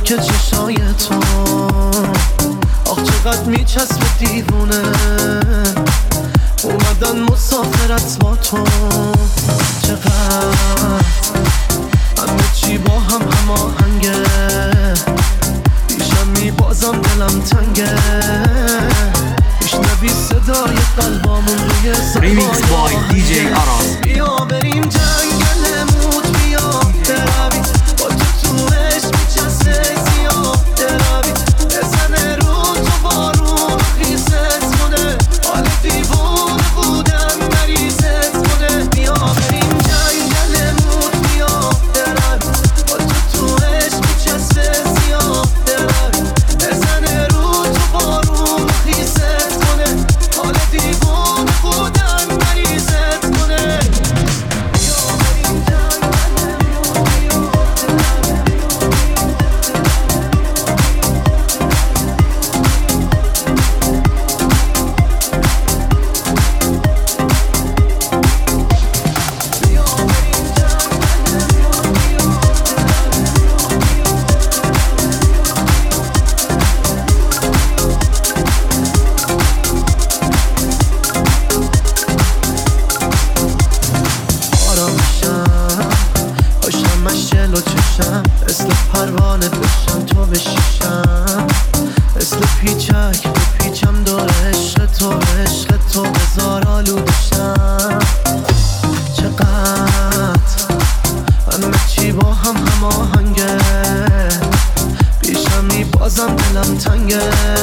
که چشای تو آخ چقدر میچسب دیوونه اومدن مسافرت با تو چقدر همه چی با هم هماهنگه پیشم میبازم دلم تنگه میشنوی صدای قلبامون روی ریمیکس بای دیجی آراز بیا بریم جنگل موت بیا بروی با تو عشق میچسه زیاد بروی بزنه رو تو بارون خیست کنه حال دیوونه بودن مریضت کنه بیا بریم جنگل موت بیا بروی با تو عشق میچسه زیاد بروی بزنه رو تو بارون خیست کنه حال دیوونه بودن مریضت کنه مثل پروانه بشم تو بشیشم مثل پیچک بپیچم دور عشق تو بزار آلودشم چقدر همه چی با هم هماهنگه پیشم میبازم دلم تنگه